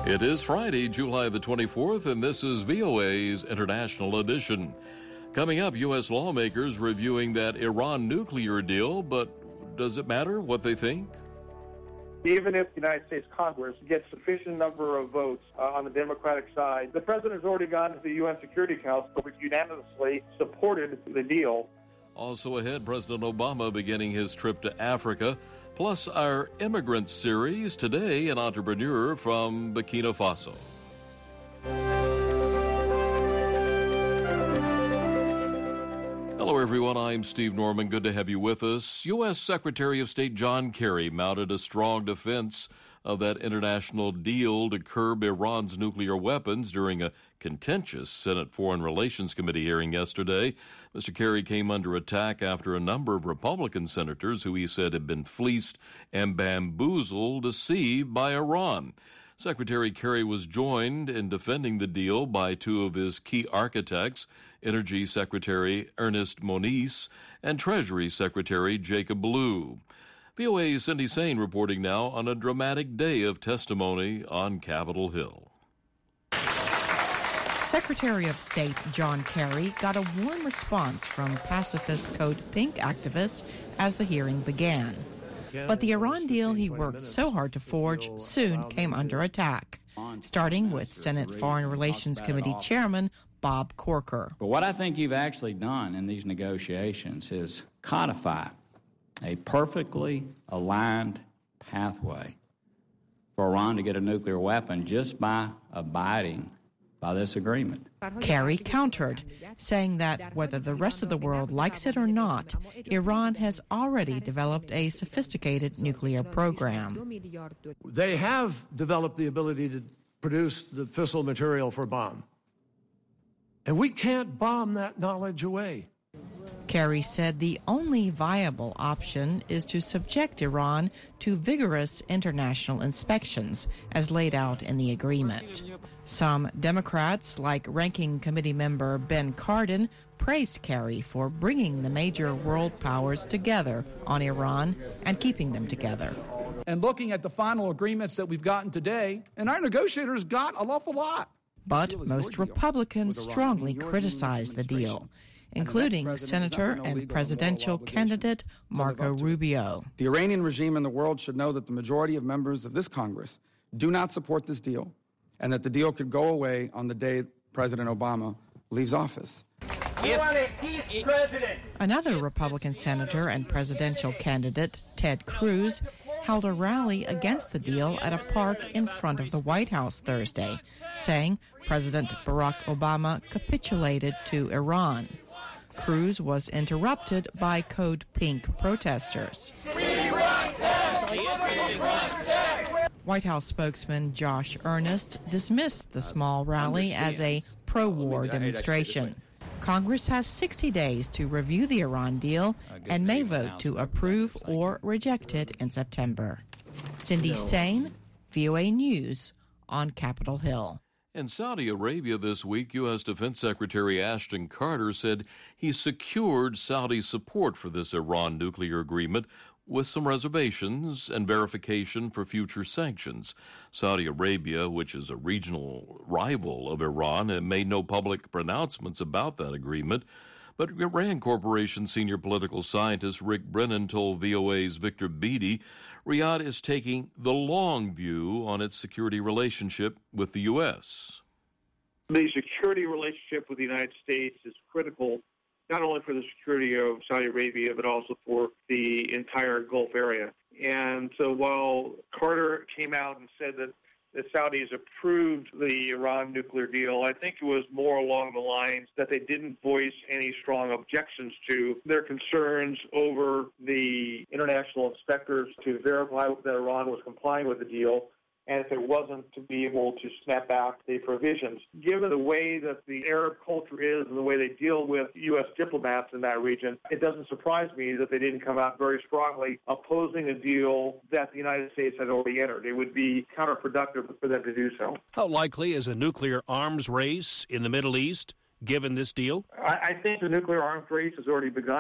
It is Friday, July the 24th, and this is VOA's International Edition. Coming up, U.S. lawmakers reviewing that Iran nuclear deal, but does it matter what they think? Even if the United States Congress gets sufficient number of votes on the Democratic side, the president has already gone to the UN Security Council, which unanimously supported the deal. Also ahead, President Obama beginning his trip to Africa, plus our immigrant series. Today, an entrepreneur from Burkina Faso. Hello, everyone. I'm Steve Norman. Good to have you with us. U.S. Secretary of State John Kerry mounted a strong defense of that international deal to curb Iran's nuclear weapons during a contentious Senate Foreign Relations Committee hearing yesterday. Mr. Kerry came under attack after a number of Republican senators who he said had been fleeced and bamboozled, deceived by Iran. Secretary Kerry was joined in defending the deal by two of his key architects, Energy Secretary Ernest Moniz and Treasury Secretary Jacob Lew. VOA's Cindy Sain reporting now on a dramatic day of testimony on Capitol Hill. Secretary of State John Kerry got a warm response from pacifist Code Pink activists as the hearing began. But the Iran deal he worked so hard to forge soon came under attack, starting with Senate Foreign Relations Committee Chairman Bob Corker. But what I think you've actually done in these negotiations is codify a perfectly aligned pathway for Iran to get a nuclear weapon just by abiding by this agreement. Kerry countered, saying that whether the rest of the world likes it or not, Iran has already developed a sophisticated nuclear program. They have developed the ability to produce the fissile material for a bomb. And we can't bomb that knowledge away. Kerry said the only viable option is to subject Iran to vigorous international inspections, as laid out in the agreement. Some Democrats, like Ranking Committee member Ben Cardin, praised Kerry for bringing the major world powers together on Iran and keeping them together. And looking at the final agreements that we've gotten today, and our negotiators got an awful lot. But most Republicans strongly criticized the deal, including Senator and presidential candidate Marco Rubio. The Iranian regime and the world should know that the majority of members of this Congress do not support this deal, and that the deal could go away on the day President Obama leaves office. Another Republican senator and presidential candidate, Ted Cruz, held a rally against the deal at a park in front of the White House Thursday, saying President Barack Obama capitulated to Iran. Cruz was interrupted by Code Pink protesters. White House spokesman Josh Earnest dismissed the small rally as a pro-war demonstration. Congress has 60 days to review the Iran deal and may vote to approve or reject it in September. Cindy Sain, VOA News on Capitol Hill. In Saudi Arabia this week, U.S. Defense Secretary Ashton Carter said he secured Saudi support for this Iran nuclear agreement with some reservations and verification for future sanctions. Saudi Arabia, which is a regional rival of Iran, made no public pronouncements about that agreement. But Rand Corporation senior political scientist Rick Brennan told VOA's Victor Beatty Riyadh is taking the long view on its security relationship with the U.S. The security relationship with the United States is critical, not only for the security of Saudi Arabia, but also for the entire Gulf area. And so while Carter came out and said that the Saudis approved the Iran nuclear deal, I think it was more along the lines that they didn't voice any strong objections to their concerns over the international inspectors to verify that Iran was complying with the deal, and if it wasn't, to be able to snap back the provisions. Given the way that the Arab culture is and the way they deal with U.S. diplomats in that region, it doesn't surprise me that they didn't come out very strongly opposing a deal that the United States had already entered. It would be counterproductive for them to do so. How likely is a nuclear arms race in the Middle East, given this deal? I think the nuclear arms race has already begun.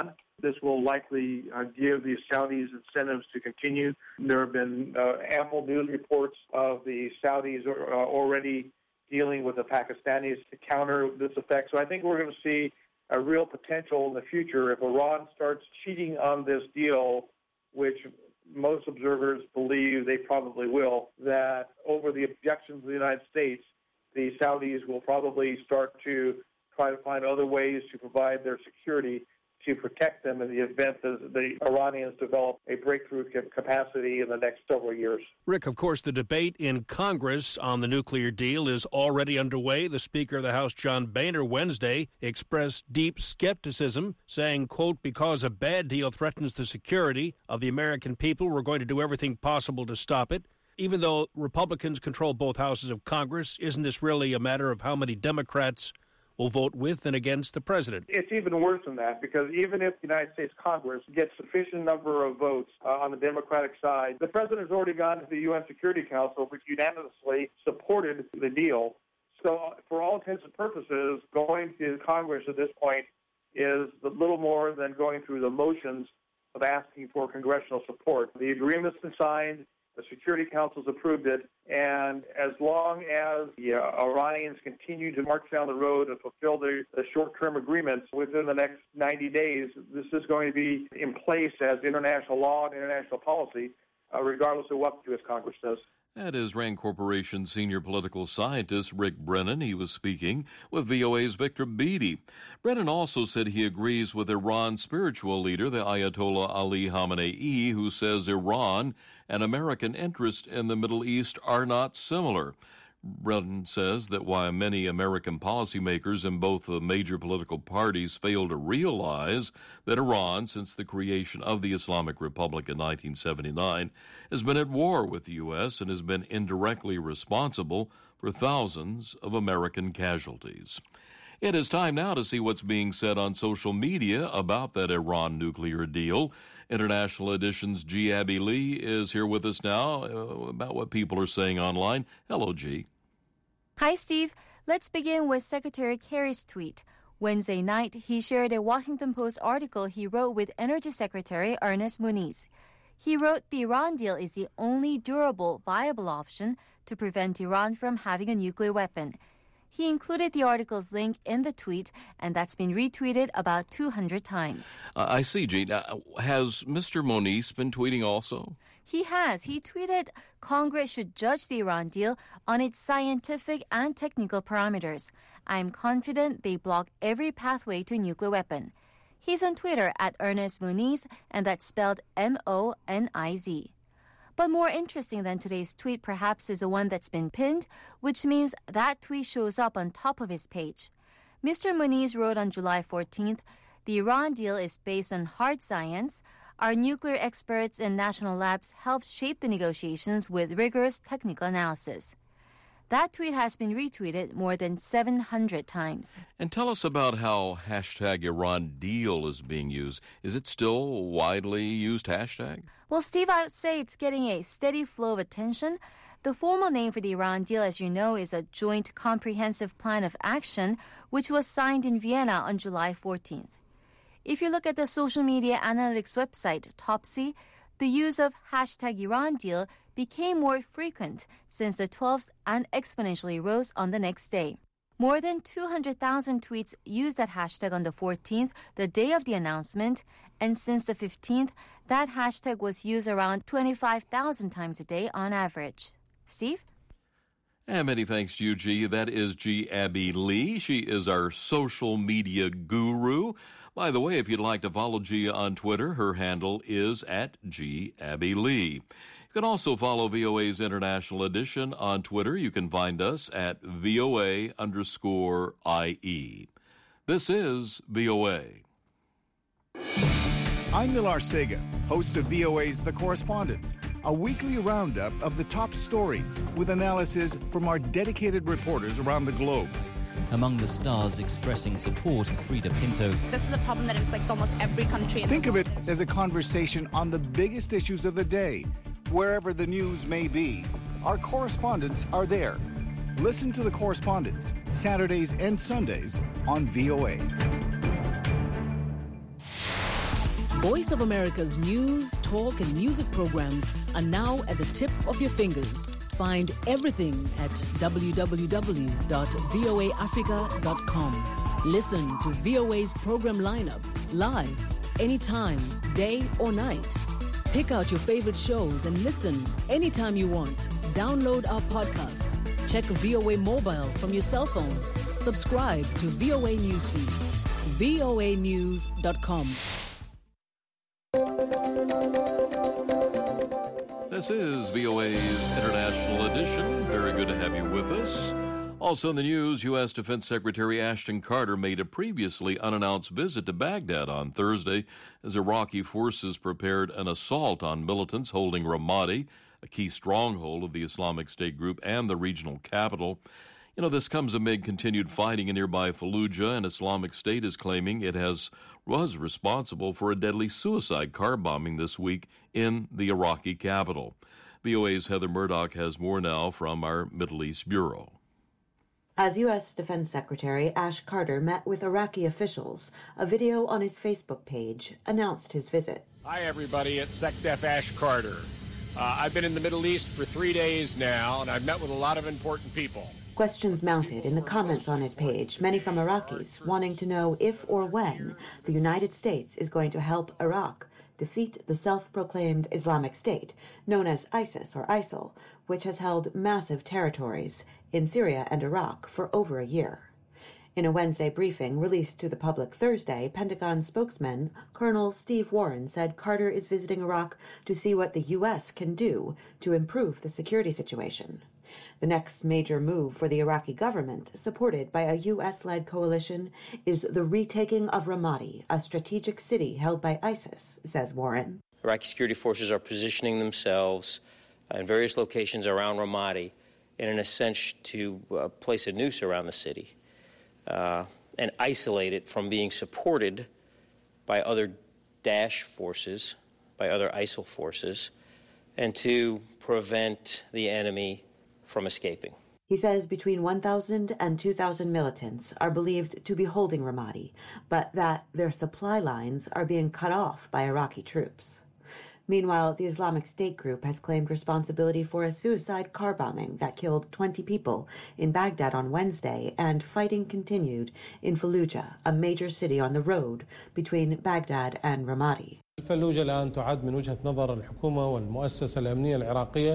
This will likely give the Saudis incentives to continue. There have been ample news reports of the Saudis already dealing with the Pakistanis to counter this effect. So I think we're going to see a real potential in the future if Iran starts cheating on this deal, which most observers believe they probably will, that over the objections of the United States, the Saudis will probably start to try to find other ways to provide their security to protect them in the event that the Iranians develop a breakthrough capacity in the next several years. Rick, of course, the debate in Congress on the nuclear deal is already underway. The Speaker of the House, John Boehner, Wednesday expressed deep skepticism, saying, quote, because a bad deal threatens the security of the American people, we're going to do everything possible to stop it. Even though Republicans control both houses of Congress, isn't this really a matter of how many Democrats will vote with and against the president? It's even worse than that, because even if the United States Congress gets sufficient number of votes on the Democratic side, the president has already gone to the UN Security Council, which unanimously supported the deal. So for all intents and purposes, going to Congress at this point is a little more than going through the motions of asking for congressional support. The agreement's been signed. The Security Council's approved it, and as long as the Iranians continue to march down the road and fulfill the short-term agreements within the next 90 days, this is going to be in place as international law and international policy, regardless of what the U.S. Congress does. That is RAND Corporation senior political scientist Rick Brennan. He was speaking with VOA's Victor Beatty. Brennan also said he agrees with Iran's spiritual leader, the Ayatollah Ali Khamenei, who says Iran and American interests in the Middle East are not similar. Brennan says that while many American policymakers in both the major political parties fail to realize that Iran, since the creation of the Islamic Republic in 1979, has been at war with the U.S. and has been indirectly responsible for thousands of American casualties. It is time now to see what's being said on social media about that Iran nuclear deal. International Edition's G. Abby Lee is here with us now about what people are saying online. Hello, G. Hi, Steve. Let's begin with Secretary Kerry's tweet. Wednesday night, he shared a Washington Post article he wrote with Energy Secretary Ernest Moniz. He wrote the Iran deal is the only durable, viable option to prevent Iran from having a nuclear weapon. He included the article's link in the tweet, and that's been retweeted about 200 times. I see, Gene. Has Mr. Moniz been tweeting also? He has. He tweeted, Congress should judge the Iran deal on its scientific and technical parameters. I'm confident they block every pathway to a nuclear weapon. He's on Twitter at Ernest Moniz, and that's spelled M-O-N-I-Z. But more interesting than today's tweet perhaps is the one that's been pinned, which means that tweet shows up on top of his page. Mr. Moniz wrote on July 14th, the Iran deal is based on hard science. Our nuclear experts in national labs helped shape the negotiations with rigorous technical analysis. That tweet has been retweeted more than 700 times. And tell us about how hashtag Iran deal is being used. Is it still widely used hashtag? Well, Steve, I would say it's getting a steady flow of attention. The formal name for the Iran deal, as you know, is a Joint Comprehensive Plan of Action, which was signed in Vienna on July 14th. If you look at the social media analytics website, Topsy, the use of hashtag Iran deal became more frequent since the 12th and exponentially rose on the next day. More than 200,000 tweets used that hashtag on the 14th, the day of the announcement, and since the 15th, that hashtag was used around 25,000 times a day on average. Steve? And many thanks to you, G. That is G. Abby Lee. She is our social media guru. By the way, if you'd like to follow G on Twitter, her handle is at G. Abby Lee. You can also follow VOA's International Edition on Twitter. You can find us at VOA_IE. This is VOA. I'm Millar Sega, host of VOA's The Correspondents, a weekly roundup of the top stories with analysis from our dedicated reporters around the globe. Among the stars expressing support, Frida Pinto. This is a problem that inflicts almost every country in the world. Think of it as a conversation on the biggest issues of the day. Wherever the news may be, our correspondents are there. Listen to The Correspondents, Saturdays and Sundays on VOA. Voice of America's news, talk, and music programs are now at the tip of your fingers. Find everything at www.voaafrica.com. Listen to VOA's program lineup live, anytime, day or night. Pick out your favorite shows and listen anytime you want. Download our podcasts. Check VOA Mobile from your cell phone. Subscribe to VOA Newsfeed. voanews.com. This is VOA's International Edition. Very good to have you with us. Also in the news, U.S. Defense Secretary Ashton Carter made a previously unannounced visit to Baghdad on Thursday as Iraqi forces prepared an assault on militants holding Ramadi, a key stronghold of the Islamic State group and the regional capital. You know, this comes amid continued fighting in nearby Fallujah, and Islamic State is claiming it was responsible for a deadly suicide car bombing this week in the Iraqi capital. VOA's Heather Murdoch has more now from our Middle East Bureau. As U.S. Defense Secretary Ash Carter met with Iraqi officials, a video on his Facebook page announced his visit. Hi, everybody. It's SecDef Ash Carter. I've been in the Middle East for 3 days now, and I've met with a lot of important people. Questions mounted in the comments on his page, many from Iraqis wanting to know if or when the United States is going to help Iraq defeat the self-proclaimed Islamic State, known as ISIS or ISIL, which has held massive territories in Syria and Iraq for over a year. In a Wednesday briefing released to the public Thursday, Pentagon spokesman Colonel Steve Warren said Carter is visiting Iraq to see what the U.S. can do to improve the security situation. The next major move for the Iraqi government, supported by a U.S.-led coalition, is the retaking of Ramadi, a strategic city held by ISIS, says Warren. Iraqi security forces are positioning themselves in various locations around Ramadi in an attempt to place a noose around the city and isolate it from being supported by other Daesh forces, by other ISIL forces, and to prevent the enemy from escaping. He says between 1,000 and 2,000 militants are believed to be holding Ramadi, but that their supply lines are being cut off by Iraqi troops. Meanwhile, the Islamic State group has claimed responsibility for a suicide car bombing that killed 20 people in Baghdad on Wednesday, and fighting continued in Fallujah, a major city on the road between Baghdad and Ramadi. فلوجة الآن تعد من وجهة نظر الحكومة والمؤسسة الأمنية العراقية.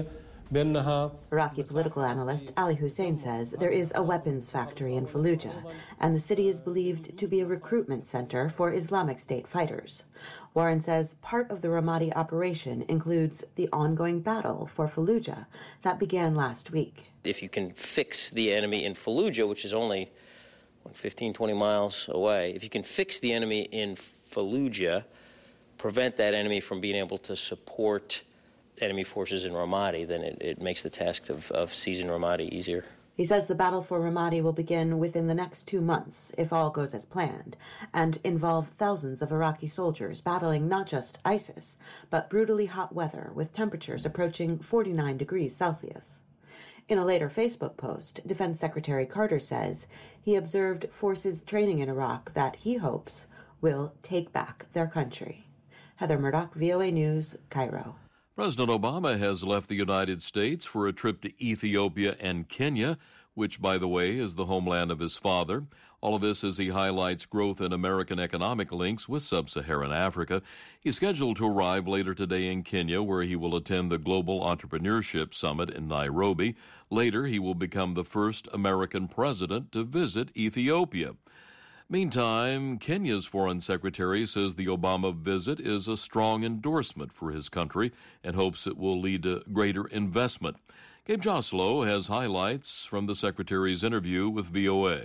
Iraqi political analyst Ali Hussein says there is a weapons factory in Fallujah, and the city is believed to be a recruitment center for Islamic State fighters. Warren says part of the Ramadi operation includes the ongoing battle for Fallujah that began last week. If you can fix the enemy in Fallujah, which is only 15, 20 miles away, if you can fix the enemy in Fallujah, prevent that enemy from being able to support enemy forces in Ramadi, then it makes the task of seizing Ramadi easier. He says the battle for Ramadi will begin within the next 2 months, if all goes as planned, and involve thousands of Iraqi soldiers battling not just ISIS, but brutally hot weather with temperatures approaching 49 degrees Celsius. In a later Facebook post, Defense Secretary Carter says he observed forces training in Iraq that he hopes will take back their country. Heather Murdoch, VOA News, Cairo. President Obama has left the United States for a trip to Ethiopia and Kenya, which, by the way, is the homeland of his father. All of this as he highlights growth in American economic links with sub-Saharan Africa. He's scheduled to arrive later today in Kenya, where he will attend the Global Entrepreneurship Summit in Nairobi. Later, he will become the first American president to visit Ethiopia. Meantime, Kenya's foreign secretary says the Obama visit is a strong endorsement for his country and hopes it will lead to greater investment. Gabe Joslow has highlights from the secretary's interview with VOA.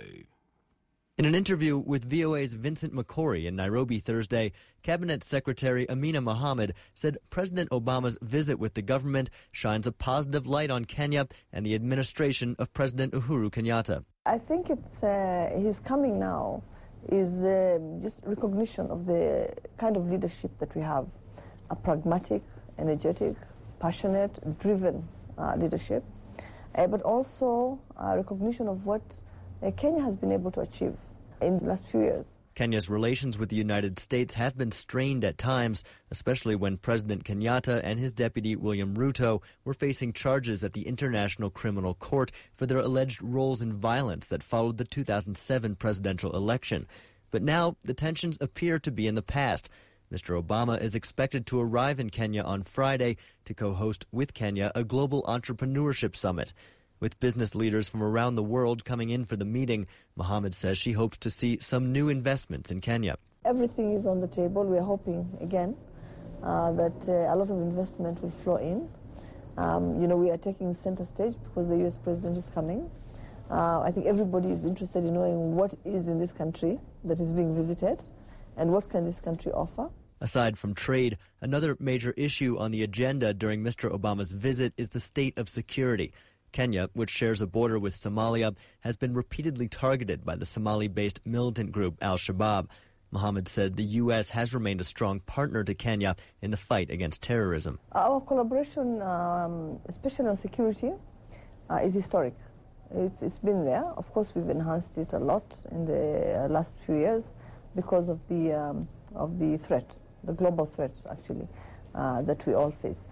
In an interview with VOA's Vincent McCory in Nairobi Thursday, Cabinet Secretary Amina Mohamed said President Obama's visit with the government shines a positive light on Kenya and the administration of President Uhuru Kenyatta. I think it's his coming now is just recognition of the kind of leadership that we have, a pragmatic, energetic, passionate, driven leadership, but also a recognition of what Kenya has been able to achieve in the last few years. Kenya's relations with the United States have been strained at times, especially when President Kenyatta and his deputy William Ruto were facing charges at the International Criminal Court for their alleged roles in violence that followed the 2007 presidential election. But now the tensions appear to be in the past. Mr. Obama is expected to arrive in Kenya on Friday to co-host with Kenya a global entrepreneurship summit. With business leaders from around the world coming in for the meeting, Mohammed says she hopes to see some new investments in Kenya. Everything is on the table. We're hoping, again, that a lot of investment will flow in. We are taking center stage because the U.S. president is coming. I think everybody is interested in knowing what is in this country that is being visited and what can this country offer. Aside from trade, another major issue on the agenda during Mr. Obama's visit is the state of security. Kenya, which shares a border with Somalia, has been repeatedly targeted by the Somali-based militant group Al-Shabaab. Mohammed said the U.S. has remained a strong partner to Kenya in the fight against terrorism. Our collaboration, especially on security, is historic. It's been there. Of course, we've enhanced it a lot in the last few years because of the threat, the global threat, actually, that we all face.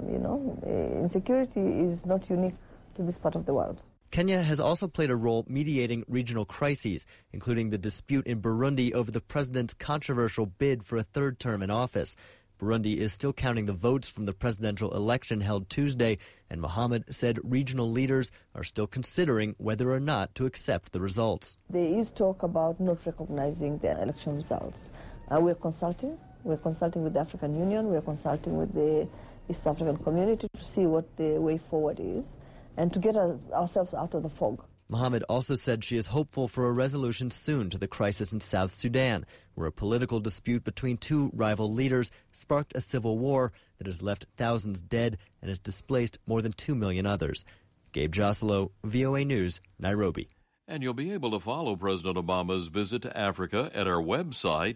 Insecurity is not unique to this part of the world. Kenya has also played a role mediating regional crises, including the dispute in Burundi over the president's controversial bid for a third term in office. Burundi is still counting the votes from the presidential election held Tuesday, and Mohammed said regional leaders are still considering whether or not to accept the results. There is talk about not recognizing the election results. We're consulting. We're consulting with the African Union. We're consulting with the East African community to see what the way forward is and to get ourselves out of the fog. Mohammed also said she is hopeful for a resolution soon to the crisis in South Sudan, where a political dispute between two rival leaders sparked a civil war that has left thousands dead and has displaced more than 2 million others. Gabe Joselo, VOA News, Nairobi. And you'll be able to follow President Obama's visit to Africa at our website,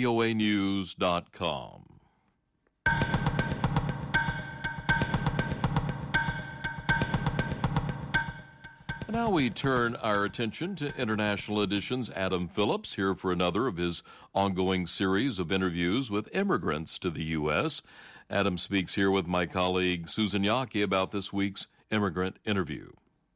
voanews.com. Now we turn our attention to International Edition's Adam Phillips, here for another of his ongoing series of interviews with immigrants to the U.S. Adam speaks here with my colleague Susan Yaki about this week's immigrant interview.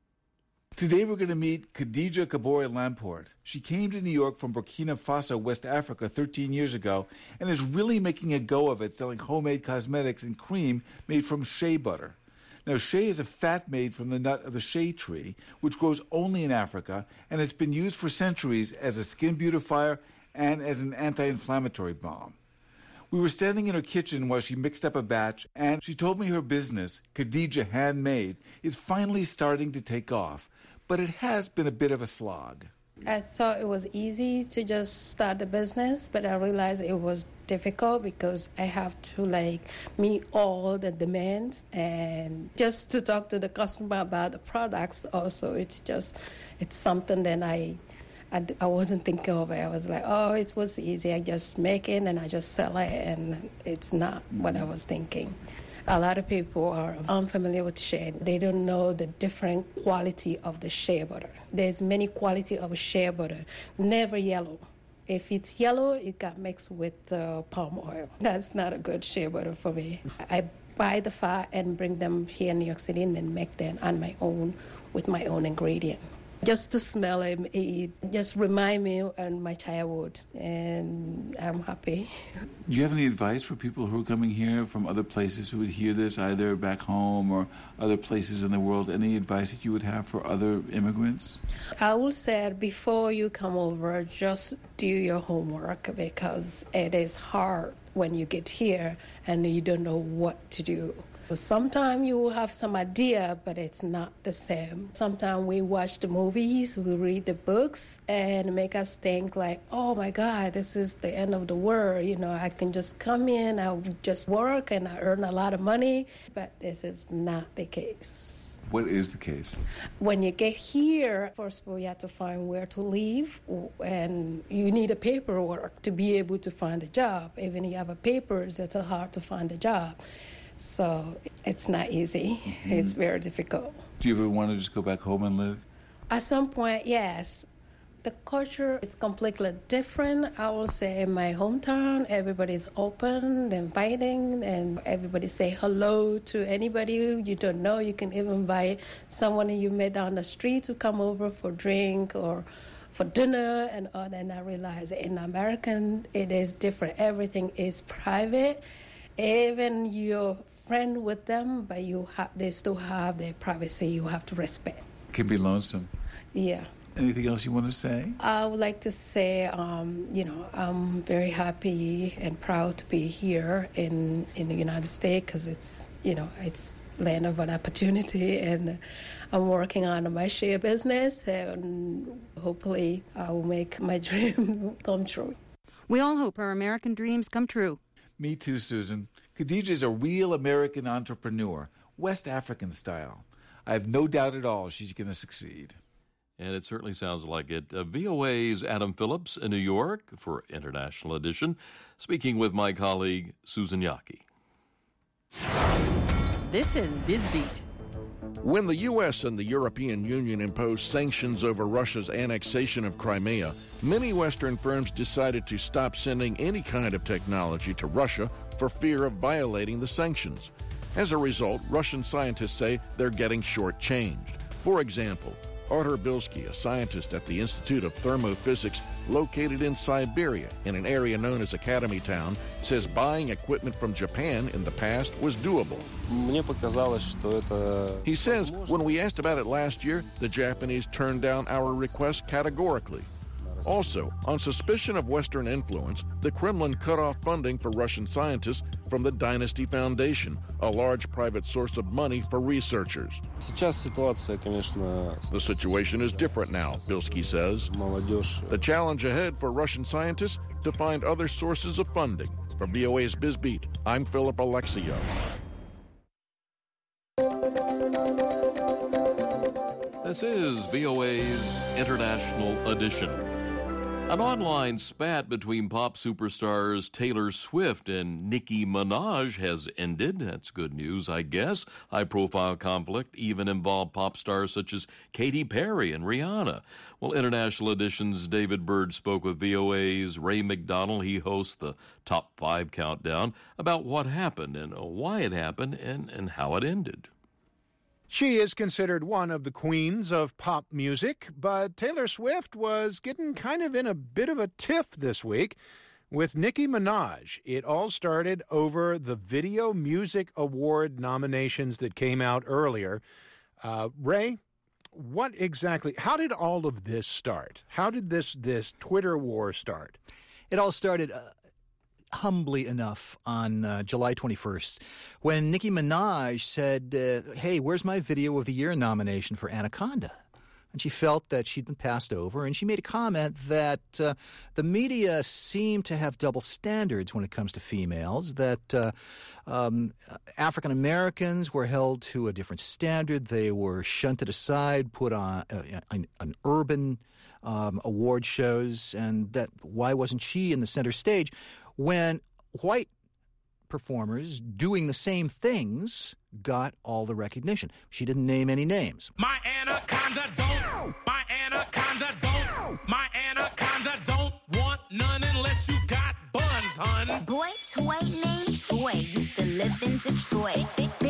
Today we're going to meet Khadija Kabore Lamport. She came to New York from Burkina Faso, West Africa, 13 years ago and is really making a go of it, selling homemade cosmetics and cream made from shea butter. Now, shea is a fat made from the nut of the shea tree, which grows only in Africa, and it's been used for centuries as a skin beautifier and as an anti-inflammatory balm. We were standing in her kitchen while she mixed up a batch, and she told me her business, Khadija Handmade, is finally starting to take off, but it has been a bit of a slog. I thought it was easy to just start the business, but I realized it was difficult because I have to meet all the demands, and just to talk to the customer about the products also, it's something that I wasn't thinking of it. I was like, oh, it was easy. I just make it and I just sell it, and it's not what I was thinking. A lot of people are unfamiliar with shea. They don't know the different quality of the shea butter. There's many quality of shea butter, never yellow. If it's yellow, it got mixed with palm oil. That's not a good shea butter for me. I buy the fat and bring them here in New York City and then make them on my own with my own ingredient. Just to smell it just remind me of my childhood, and I'm happy. Do you have any advice for people who are coming here from other places who would hear this, either back home or other places in the world? Any advice that you would have for other immigrants? I would say before you come over, just do your homework, because it is hard when you get here and you don't know what to do. Sometimes you will have some idea, but it's not the same. Sometimes we watch the movies, we read the books, and make us think like, oh my God, this is the end of the world. I can just come in, I'll just work, and I earn a lot of money. But this is not the case. What is the case? When you get here, first of all, you have to find where to live, and you need a paperwork to be able to find a job. Even if you have a papers, it's hard to find a job. So it's not easy. Mm-hmm. It's very difficult. Do you ever want to just go back home and live? At some point, yes. The culture is completely different. I will say in my hometown, everybody's open, inviting, and everybody say hello to anybody you don't know. You can even invite someone you met on the street to come over for drink or for dinner and all that. And I realize in American, it is different. Everything is private. Even your friend with them, but they still have their privacy you have to respect. Can be lonesome. Yeah. Anything else you want to say? I would like to say, I'm very happy and proud to be here in the United States because it's land of an opportunity, and I'm working on my share business, and hopefully I will make my dream come true. We all hope our American dreams come true. Me too, Susan. Khadija is a real American entrepreneur, West African style. I have no doubt at all she's going to succeed. And it certainly sounds like it. VOA's Adam Phillips in New York for International Edition, speaking with my colleague Susan Yaki. This is BizBeat. When the U.S. and the European Union imposed sanctions over Russia's annexation of Crimea, many Western firms decided to stop sending any kind of technology to Russia for fear of violating the sanctions. As a result, Russian scientists say they're getting shortchanged. For example, Artur Bilski, a scientist at the Institute of Thermophysics located in Siberia in an area known as Academy Town, says buying equipment from Japan in the past was doable. He says, when we asked about it last year, the Japanese turned down our request categorically. Also, on suspicion of Western influence, the Kremlin cut off funding for Russian scientists from the Dynasty Foundation, a large private source of money for researchers. The situation is different now, Bilski says. The challenge ahead for Russian scientists to find other sources of funding. For VOA's BizBeat, I'm Philip Alexio. This is VOA's International Edition. An online spat between pop superstars Taylor Swift and Nicki Minaj has ended. That's good news, I guess. High-profile conflict even involved pop stars such as Katy Perry and Rihanna. Well, International Edition's David Bird spoke with VOA's Ray McDonald. He hosts the Top 5 Countdown about what happened and why it happened and how it ended. She is considered one of the queens of pop music, but Taylor Swift was getting kind of in a bit of a tiff this week with Nicki Minaj. It all started over the Video Music Award nominations that came out earlier. Ray, how did all of this start? How did this Twitter war start? It all started humbly enough on July 21st when Nicki Minaj said, hey, where's my Video of the Year nomination for Anaconda? And she felt that she'd been passed over, and she made a comment that the media seemed to have double standards when it comes to females, that African Americans were held to a different standard. They were shunted aside, put on an urban award shows, and that why wasn't she in the center stage when white performers doing the same things got all the recognition? She didn't name any names. My anaconda don't, my anaconda don't, my anaconda don't want none unless you got buns, hun. Boy, toy named Troy used to live in Detroit.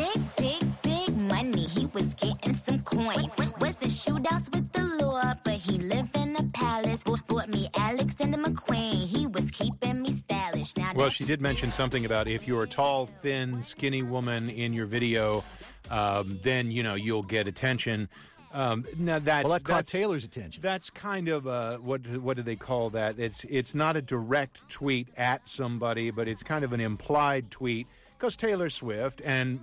Big money, he was getting some coins. Was the shootouts with the law, but he lived in a palace. Bought me Alexander McQueen, he was keeping me stylish. Now well, she did mention something about if you're a tall, thin, skinny woman in your video, then, you'll get attention. Now that caught Taylor's attention. That's kind of what do they call that? It's not a direct tweet at somebody, but it's kind of an implied tweet because Taylor Swift and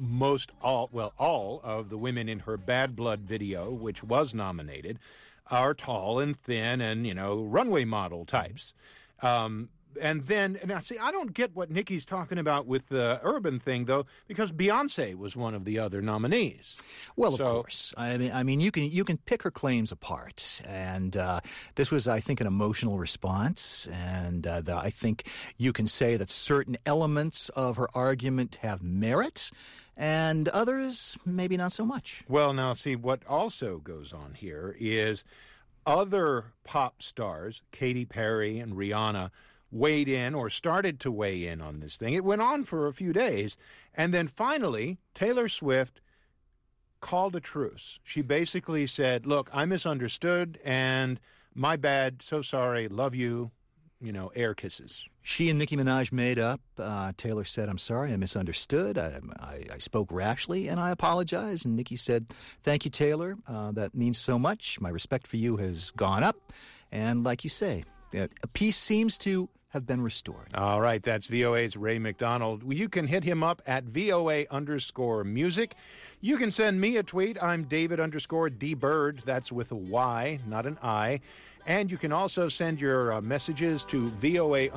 all of the women in her Bad Blood video, which was nominated, are tall and thin and runway model types. And then, now, see, I don't get what Nicki's talking about with the urban thing, though, because Beyonce was one of the other nominees. Well, of course. I mean, you can pick her claims apart, and this was, I think, an emotional response, and I think you can say that certain elements of her argument have merit, and others maybe not so much. Well, now, see, what also goes on here is Other pop stars, Katy Perry and Rihanna, weighed in or started to weigh in on this thing. It went on for a few days, and then finally, Taylor Swift called a truce. She basically said, look, I misunderstood, and my bad, so sorry, love you, air kisses. She and Nicki Minaj made up. Taylor said, I'm sorry, I misunderstood. I spoke rashly, and I apologize. And Nicki said, thank you, Taylor. That means so much. My respect for you has gone up. And like you say, a peace seems to have been restored. All right, that's VOA's Ray McDonald. You can hit him up at VOA_music. You can send me a tweet. I'm David_DBird. That's with a Y, not an I. And you can also send your messages to VOA_IE.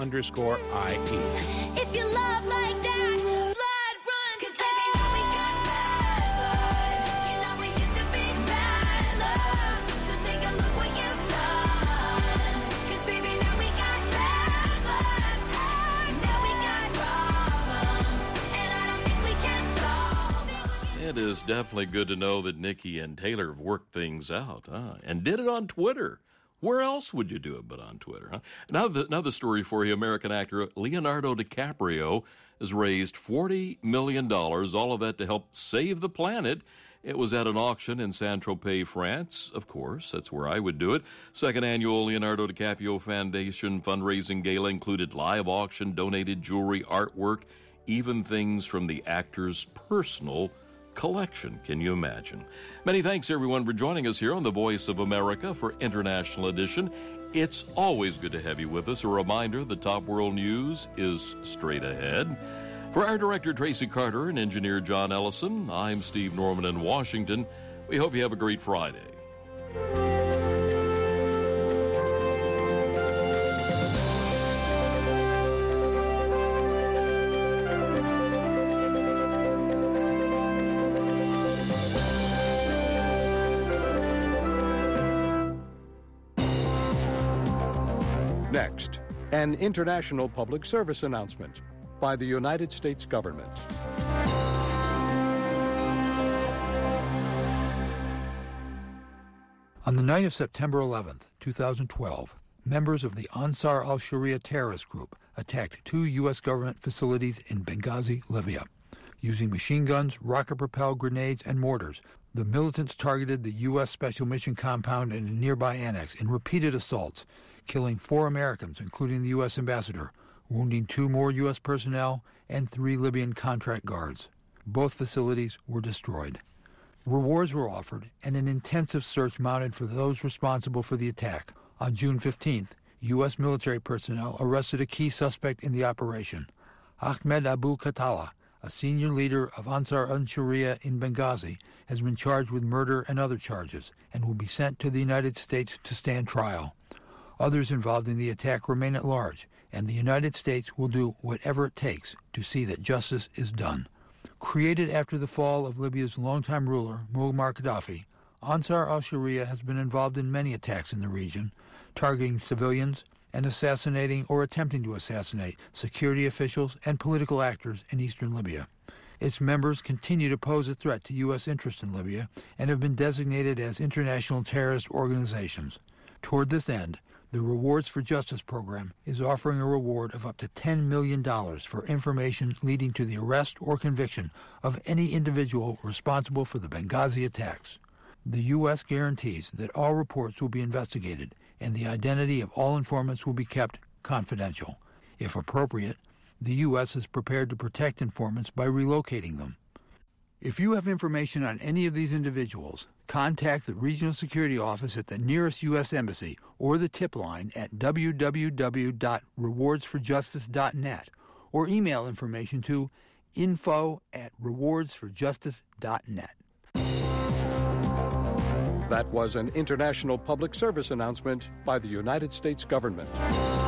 If you love like that, blood run, 'cause baby, now we got bad blood. You know we used to be bad love. So take a look what you've done. 'Cause baby, now we got bad blood. Now we got problems, and I don't think we can solve them. It is definitely good to know that Nicki and Taylor have worked things out, and did it on Twitter. Where else would you do it but on Twitter? Huh? Now the story for you. American actor Leonardo DiCaprio has raised $40 million, all of that to help save the planet. It was at an auction in Saint-Tropez, France. Of course, that's where I would do it. Second annual Leonardo DiCaprio Foundation fundraising gala included live auction, donated jewelry, artwork, even things from the actor's personal collection. Can you imagine? Many thanks, everyone, for joining us here on the Voice of America for International Edition. It's always good to have you with us. A reminder, the top world news is straight ahead. For our director, Tracy Carter, and engineer John Ellison, I'm Steve Norman in Washington. We hope you have a great Friday. Next, an international public service announcement by the United States government. On the night of September 11th, 2012, members of the Ansar al-Sharia terrorist group attacked 2 U.S. government facilities in Benghazi, Libya. Using machine guns, rocket-propelled grenades, and mortars, the militants targeted the U.S. Special Mission Compound and a nearby annex in repeated assaults, killing 4 Americans, including the U.S. ambassador, wounding 2 more U.S. personnel and 3 Libyan contract guards. Both facilities were destroyed. Rewards were offered, and an intensive search mounted for those responsible for the attack. On June 15th, U.S. military personnel arrested a key suspect in the operation. Ahmed Abu Khattala, a senior leader of Ansar al-Sharia in Benghazi, has been charged with murder and other charges and will be sent to the United States to stand trial. Others involved in the attack remain at large, and the United States will do whatever it takes to see that justice is done. Created after the fall of Libya's longtime ruler, Muammar Gaddafi, Ansar al-Sharia has been involved in many attacks in the region, targeting civilians and assassinating or attempting to assassinate security officials and political actors in eastern Libya. Its members continue to pose a threat to U.S. interests in Libya and have been designated as international terrorist organizations. Toward this end, the Rewards for Justice program is offering a reward of up to $10 million for information leading to the arrest or conviction of any individual responsible for the Benghazi attacks. The U.S. guarantees that all reports will be investigated and the identity of all informants will be kept confidential. If appropriate, the U.S. is prepared to protect informants by relocating them. If you have information on any of these individuals, contact the Regional Security Office at the nearest U.S. Embassy or the tip line at www.rewardsforjustice.net or email information to info@rewardsforjustice.net. That was an international public service announcement by the United States government.